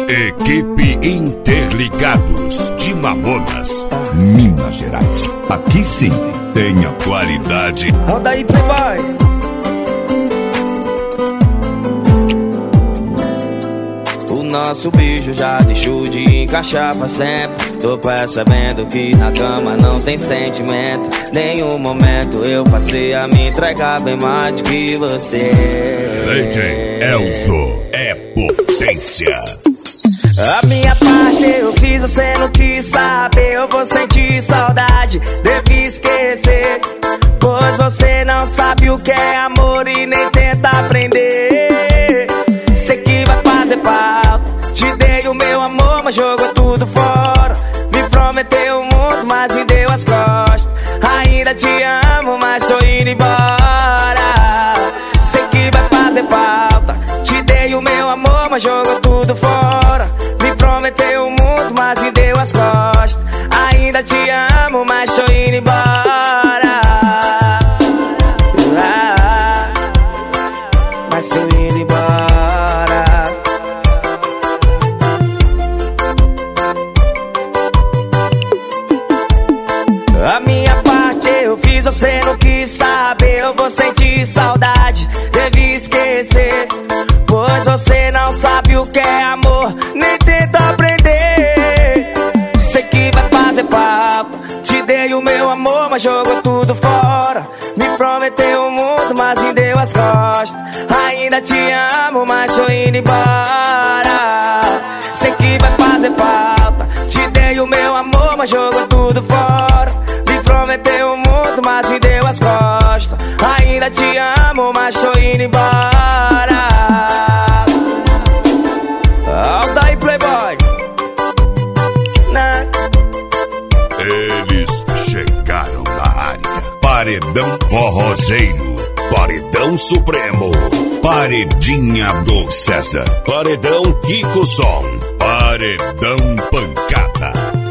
Equipe Interligados de Mamonas, Minas Gerais. Aqui sim tem a qualidade. Roda aí, Playboy. O nosso beijo já deixou de encaixar pra sempre. Tô percebendo que na cama não tem sentimento. Nenhum momento eu passei a me entregar bem mais do que você. DJ Elzo é potência. A minha parte eu fiz, você não quis saber. Eu vou sentir saudade, devi esquecer. Pois você não sabe o que é amor e nem tenta aprender. Sei que vai fazer falta, te dei o meu amor, mas jogou tudo fora. Me prometeu o mundo, mas me deu as costas. Ainda te amo, mas tô indo embora. Sei que vai fazer falta, te dei o meu amor, mas jogou tudo fora. Me prometeu o mundo, mas me deu as costas. Ainda te amo, mas tô indo embora. Mas tô indo embora. A minha parte eu fiz, você não quis saber. Eu vou sentir saudade, devi esquecer. Pois você não sabe o que é amor, nem tenta aprender. Sei que vai fazer falta, te dei o meu amor, mas jogou tudo fora. Me prometeu o mundo, mas me deu as costas. Ainda te amo, mas tô indo embora. Sei que vai fazer falta, te dei o meu amor, mas jogou tudo fora. Me prometeu o mundo, mas me deu as costas. Ainda te amo, mas tô indo embora. Alta aí, Playboy. Eles chegaram na área. Paredão forrozeiro, paredão supremo, paredinha do César, paredão Kiko Som, paredão pancada.